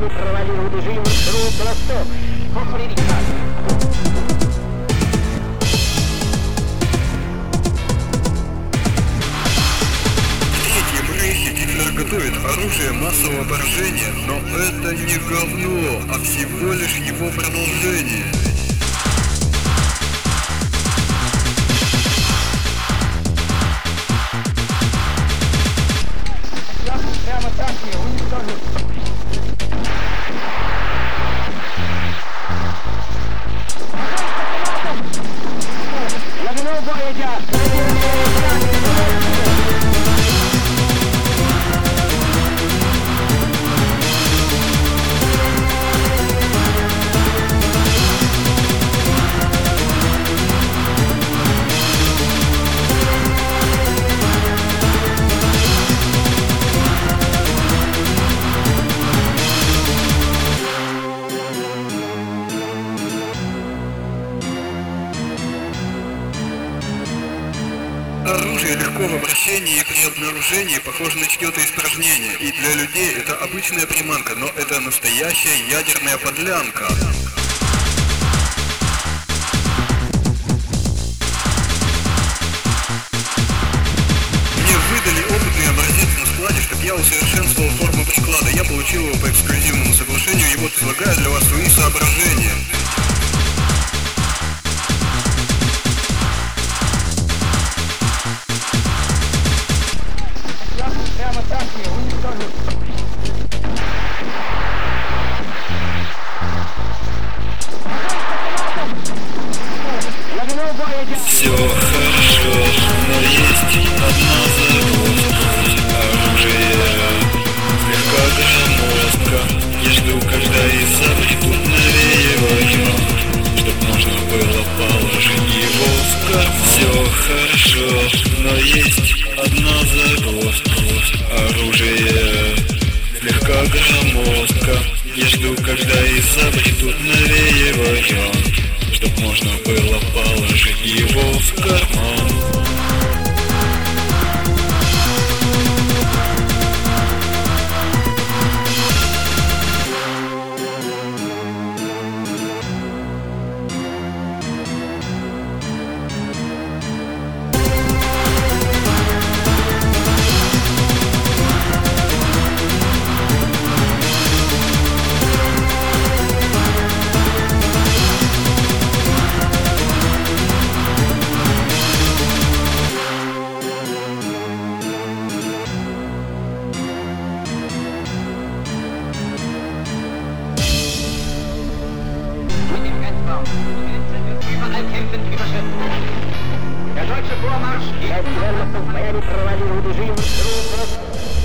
стояли, провалил режим маршрут Восток. Третьем Рейхе Гитлер готовит оружие массового поражения, но это не говно, а всего лишь его продолжение. Прямо так мне уничтожить. Глубину боя идет. Оружие легко в обращении и при обнаружении похоже на чье-то испражнение, и для людей это обычная приманка, но это настоящая ядерная подлянка. Мне выдали опытный образец на складе, чтобы я усовершенствовал форму приклада. Я получил его по эксклюзивному соглашению, и вот излагаю для вас свои соображения. Прямо так мне уничтожить. Глубину боя идет. Все хорошо, но есть одна загвоздка. Оружие слегка громоздко. Я жду, когда из-за тут навеиваю, чтоб можно было положить его в кар. Все хорошо, но есть одна загвоздка. Оружие слегка громоздко. Я жду, когда из-за тут навеиваю, чтоб можно было положить его в карман. Überall kämpfend überschritten. Der deutsche Vormarsch. 5 стояли, провалил режим маршрут Восток.